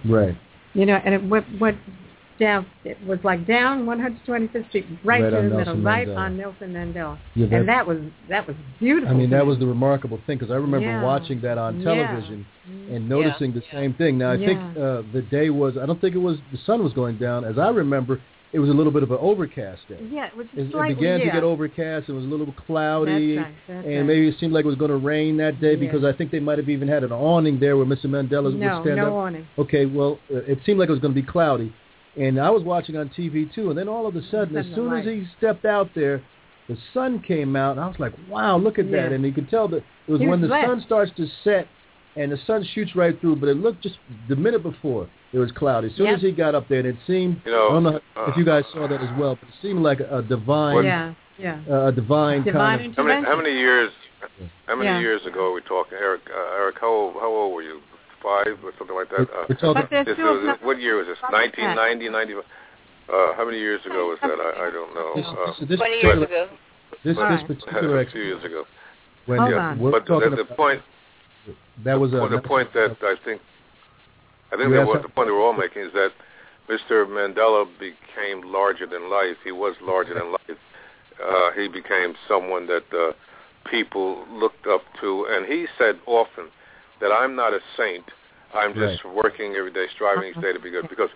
And it went down. It was like down 125th Street, right to the middle, right on Nelson Mandela. And that was beautiful. I mean, that was the remarkable thing, because I remember watching that on television and noticing the same thing. Now, I think the day was, I don't think it was, the sun was going down. As I remember, it was a little bit of an overcast day. It began to get overcast. It was a little cloudy. And maybe it seemed like it was going to rain that day, because I think they might have even had an awning there where Mr. Mandela would stand up. No awning. Okay, well, it seemed like it was going to be cloudy. And I was watching on TV, too, and then all of a sudden, as soon as he stepped out there, the sun came out, and I was like, wow, look at that. And you could tell that it was when the sun starts to set, and the sun shoots right through, but it looked just the minute before, it was cloudy. As soon as he got up there, and it seemed, I don't know if you guys saw that as well, but it seemed like a divine, a divine kind of... How many years ago are we talking? Eric, how old were you? 5 or something like that? What year was this? 1990, 95? How many years ago was that? I don't know. 20 years ago. This particular... A few years ago. But the point... That was the point that I think that was the point we were all making, is that Mr. Mandela became larger than life. He was larger than life. He became someone that people looked up to, and he said often that I'm not a saint. I'm just working every day, striving each day to be good, because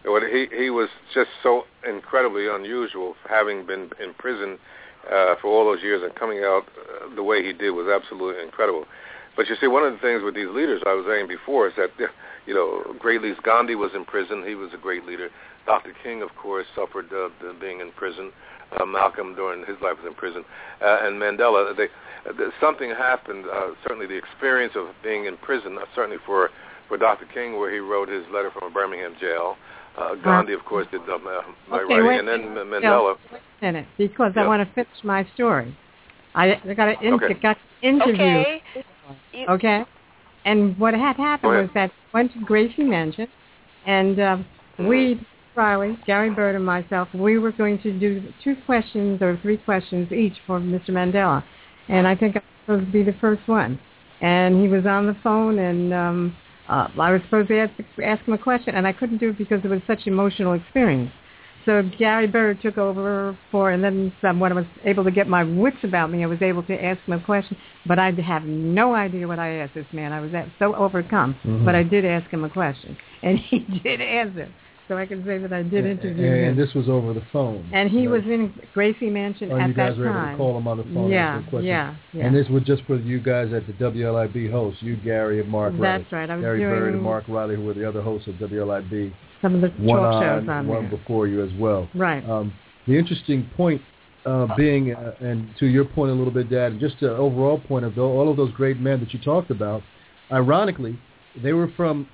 he was just so incredibly unusual, having been in prison for all those years and coming out the way he did was absolutely incredible. But you see, one of the things with these leaders, I was saying before, is that, great leaders. Gandhi was in prison. He was a great leader. Dr. King, of course, suffered being in prison. Malcolm during his life was in prison, and Mandela. Something happened. Certainly, the experience of being in prison. Certainly for Dr. King, where he wrote his letter from a Birmingham jail. Gandhi, of course, did my writing, and then Mandela. Wait a minute, because I want to finish my story. I got an interview. Okay. And what had happened was that I went to Gracie Mansion, and we, Riley, Gary Bird, and myself, we were going to do 2 questions or 3 questions each for Mr. Mandela. And I think I was supposed to be the first one. And he was on the phone, and I was supposed to ask him a question, and I couldn't do it because it was such an emotional experience. So Gary Bird took over and then when I was able to get my wits about me, I was able to ask him a question, but I have no idea what I asked this man. I was so overcome, but I did ask him a question, and he did answer. So I can say that I did interview him. And this was over the phone. And he was in Gracie Mansion at that time. You guys were able to call him on the phone and ask him questions. Yeah. And this was just for you guys at the WLIB hosts, you, Gary, and Mark Riley. That's right. I was Gary doing Bird and Mark Riley, who were the other hosts of WLIB. Some of the talk shows on one there. before you as well. Right. The interesting point being, and to your point a little bit, Dad, and just the overall point of all of those great men that you talked about, ironically, they were from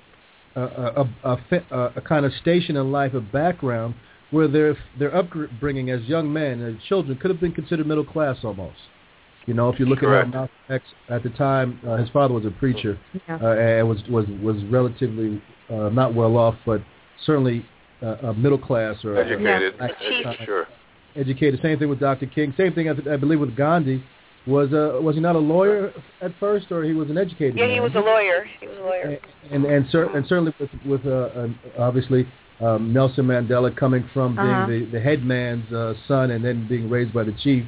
a kind of station in life, a background, where their upbringing as young men, as children, could have been considered middle class almost. You know, if you look at Malcolm X at the time, his father was a preacher and was relatively not well off, but certainly middle class or educated. Sure. Educated. Same thing with Dr. King. Same thing, I believe, with Gandhi. Was he not a lawyer at first, or he was an educated man? He was a lawyer. He was a lawyer. And certainly with obviously Nelson Mandela coming from being the head man's son and then being raised by the chief.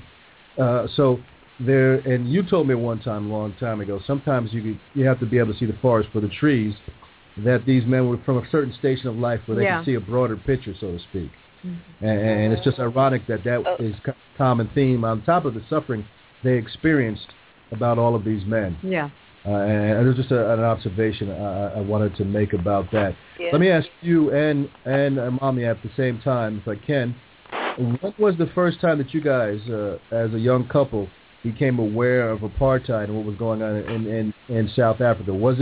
So there, and you told me one time, a long time ago, sometimes you have to be able to see the forest for the trees. That these men were from a certain station of life where they could see a broader picture, so to speak. And it's just ironic that is a common theme on top of the suffering they experienced about all of these men. Yeah. And it was just an observation I wanted to make about that. Yeah. Let me ask you and Mommy at the same time, if I can, what was the first time that you guys, as a young couple, became aware of apartheid and what was going on in South Africa? Was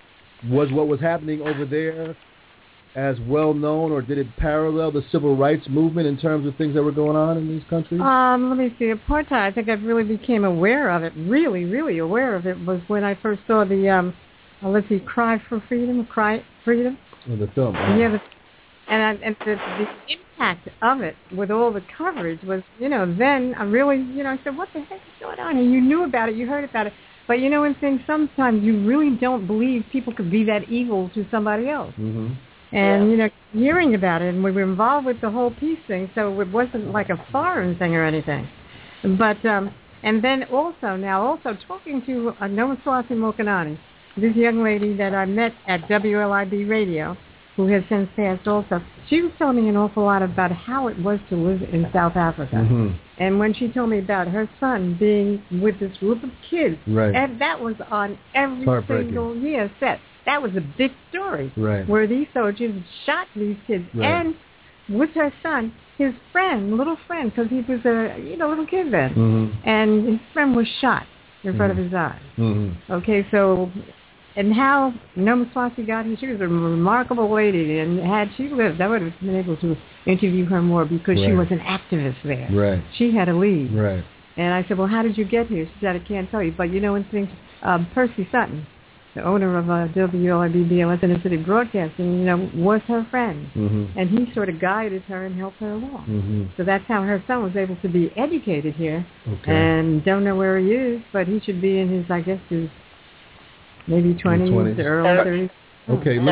what was happening over there as well known, or did it parallel the civil rights movement in terms of things that were going on in these countries? Let me see. Apartheid, I think I really became aware of it, really, really aware of it, was when I first saw the, Cry for Freedom, In the film. Yeah, and the impact of it with all the coverage was, then I really, I said, what the heck is going on? And you knew about it, you heard about it. But in things, sometimes you really don't believe people could be that evil to somebody else. Mm-hmm. And, hearing about it, and we were involved with the whole peace thing, so it wasn't like a foreign thing or anything. But, and then also talking to Nomaswati Mokanani, this young lady that I met at WLIB Radio, who has since passed also, she was telling me an awful lot about how it was to live in South Africa. Mm-hmm. And when she told me about her son being with this group of kids, and that was on every single set. That was a big story, where these soldiers shot these kids. And with her son, his little friend, because he was a little kid then, and his friend was shot in front of his eyes. Mm-hmm. Okay, so... And how Nomaswati got here, she was a remarkable lady, and had she lived, I would have been able to interview her more because she was an activist there. Right. She had a lead. Right. And I said, well, how did you get here? She said, I can't tell you. But Percy Sutton, the owner of WLIB BLS Inner City Broadcasting, was her friend. Mm-hmm. And he sort of guided her and helped her along. Mm-hmm. So that's how her son was able to be educated here. Okay. And don't know where he is, but he should be in his maybe 20s, early 30s. Okay, let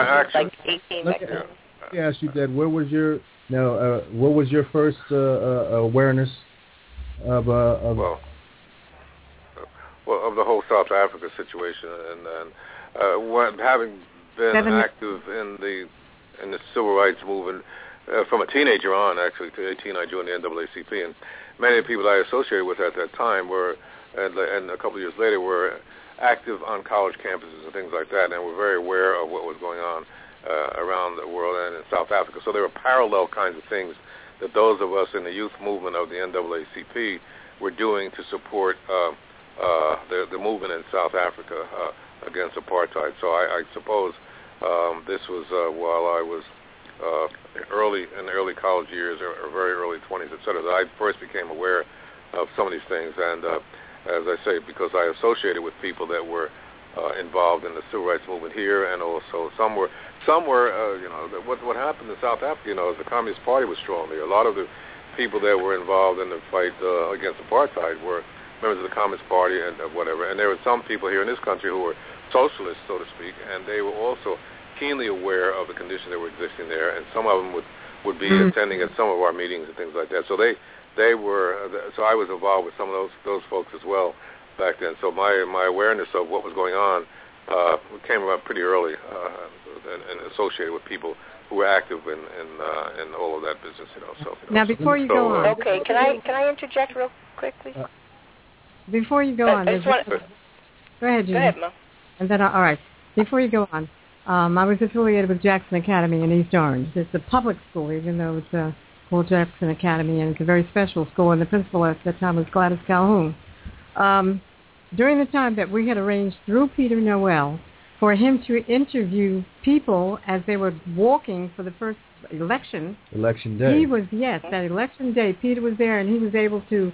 me ask you, Dad, what was your first awareness of the whole South Africa situation, and having been active in the civil rights movement from a teenager on, actually, to 18, I joined the NAACP, and many of the people I associated with at that time were, and a couple of years later, were active on college campuses and things like that, and were very aware of what was going on around the world and in South Africa. So there were parallel kinds of things that those of us in the youth movement of the NAACP were doing to support the movement in South Africa against apartheid. So I suppose this was while I was in the early college years or very early 20s, et cetera, that I first became aware of some of these things. And as I say, because I associated with people that were involved in the civil rights movement here, and also some were what happened in South Africa, is the Communist Party was strong there. A lot of the people that were involved in the fight against apartheid were members of the Communist Party and whatever. And there were some people here in this country who were socialists, so to speak, and they were also keenly aware of the conditions that were existing there, and some of them would be attending at some of our meetings and things like that. So they were. So I was involved with some of those folks as well back then. So my awareness of what was going on came about pretty early, and associated with people who were active in all of that business. So now before you go on, okay, can I interject real quickly? Before you go on, go ahead, Judy. Go ahead, Mo. And then all right. Before you go on, I was affiliated with Jackson Academy in East Orange. It's a public school, even though it's called Jackson Academy, and it's a very special school. And the principal at that time was Gladys Calhoun. During the time that we had arranged through Peter Noel for him to interview people as they were walking for the first election. Election day. He was, yes, that election day. Peter was there, and he was able to,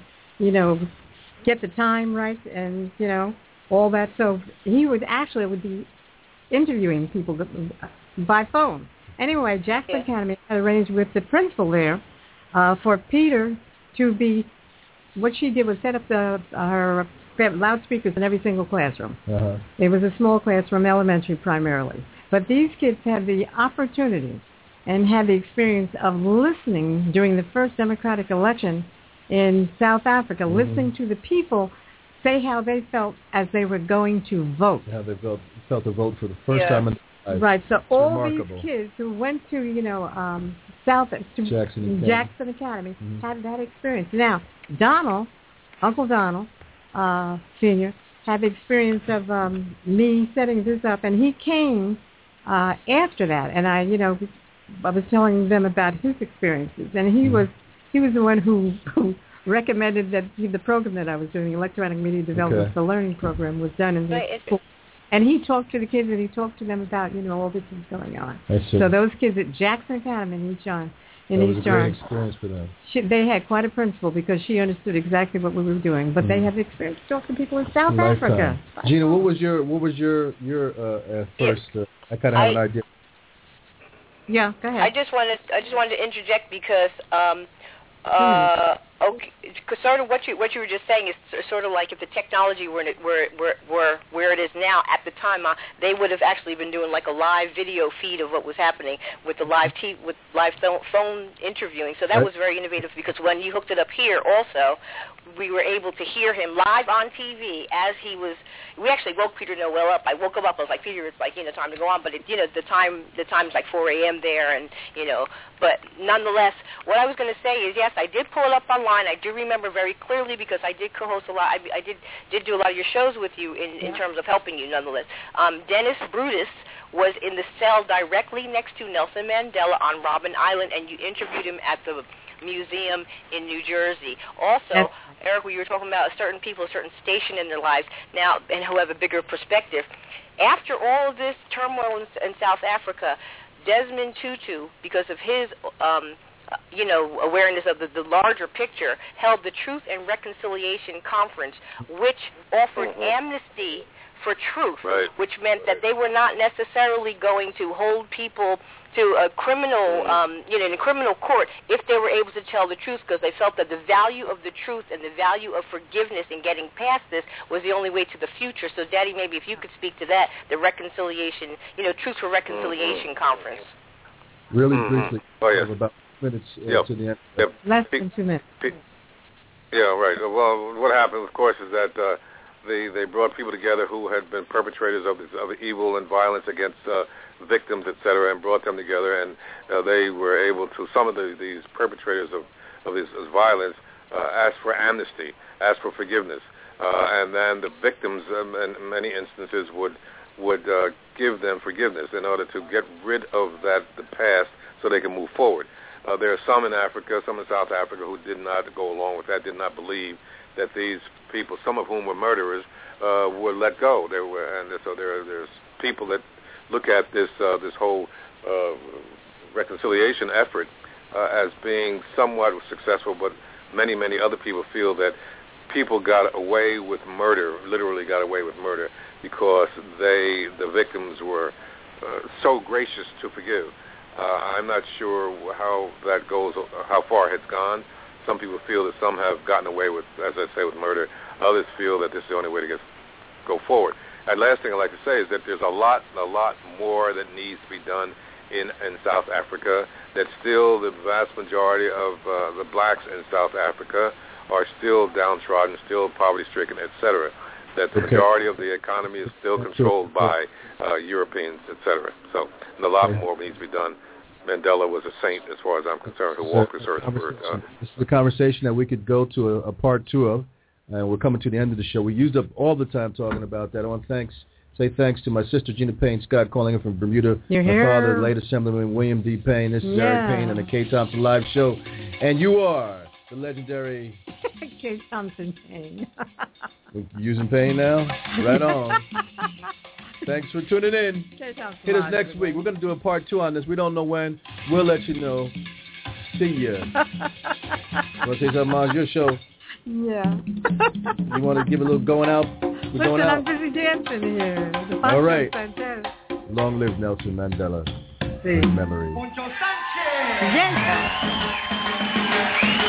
get the time right and, all that. So he would be interviewing people by phone. Anyway, Jackson Academy had arranged with the principal there for Peter to be, what she did was set up her loudspeakers in every single classroom. Uh-huh. It was a small classroom, elementary primarily. But these kids had the opportunity and had the experience of listening during the first democratic election in South Africa, listening to the people say how they felt as they were going to vote. How they felt to vote for the first time in their life. Right. So all these kids who went to, Jackson Academy had that experience. Now, Uncle Donald, Sr., had the experience of me setting this up, and he came after that, and I was telling them about his experiences, and he was the one who recommended that the program that I was doing, Electronic Media Development for Learning program, was done in the school. And he talked to the kids, and he talked to them about, all this is going on. So those kids at Jackson Academy in East Orange. That was a great experience for them. They had quite a principal because she understood exactly what we were doing. But they had the experience to talk to people in South Africa. Gina, what was your first? I kind of have an idea. Yeah, go ahead. I just wanted to interject because okay, sort of what you were just saying is sort of like if the technology were where it is now. At the time, they would have actually been doing like a live video feed of what was happening with the live phone interviewing. So that was very innovative because when you hooked it up here, also we were able to hear him live on TV as he was. We actually woke Peter Noel up. I woke him up. I was like, Peter, it's like time to go on. But the time's like 4 a.m. there, and But nonetheless, what I was going to say is yes, I did pull it up online. I do remember very clearly because I did co-host a lot. I did do a lot of your shows with you in terms of helping you. Nonetheless, Dennis Brutus was in the cell directly next to Nelson Mandela on Robben Island, and you interviewed him at the museum in New Jersey. Also, Eric, we were talking about certain people, a certain station in their lives now, and who have a bigger perspective. After all of this turmoil in South Africa, Desmond Tutu, because of his awareness of the larger picture, held the Truth and Reconciliation Conference, which offered amnesty for truth, which meant that they were not necessarily going to hold people to a criminal, in a criminal court if they were able to tell the truth, because they felt that the value of the truth and the value of forgiveness and getting past this was the only way to the future. So, Daddy, maybe if you could speak to that, the reconciliation, Truth for Reconciliation Conference. Really briefly, about 2 minutes to the end. Less than 2 minutes. Yeah, right. Well, what happened, of course, is that they brought people together who had been perpetrators of evil and violence against victims, etc., and brought them together, and they were able to, some of these perpetrators of this violence asked for amnesty, asked for forgiveness, and then the victims in many instances would give them forgiveness in order to get rid of the past so they can move forward. There are some in Africa, some in South Africa, who did not go along with that, did not believe that these people, some of whom were murderers, were let go. So there's people that look at this whole reconciliation effort as being somewhat successful, but many other people feel that people got away with murder, literally got away with murder, because the victims were so gracious to forgive. I'm not sure how that goes, how far it's gone. Some people feel that some have gotten away with, as I say, with murder. Others feel that this is the only way to go forward. And last thing I'd like to say is that there's a lot more that needs to be done in South Africa. That still the vast majority of the blacks in South Africa are still downtrodden, still poverty-stricken, etc. That the majority of the economy is still controlled by Europeans, etc. So a lot more needs to be done. Mandela was a saint, as far as I'm concerned, who walked this earth. This is a conversation that we could go to a part 2 of, and we're coming to the end of the show. We used up all the time talking about that. I want to say thanks to my sister, Gina Payne Scott, calling in from Bermuda. My father, late Assemblyman William D. Payne. This is Eric Payne on the K. Thompson Live Show. And you are the legendary... K. Thompson Payne. We're using Payne now? Right on. Thanks for tuning in. Hit us next week. We're going to do a part 2 on this. We don't know when. We'll let you know. See ya. Want to say something on your show? Yeah. You want to give a little going out? Listen, I'm busy dancing here. All right. Long live Nelson Mandela. His memory. Yes.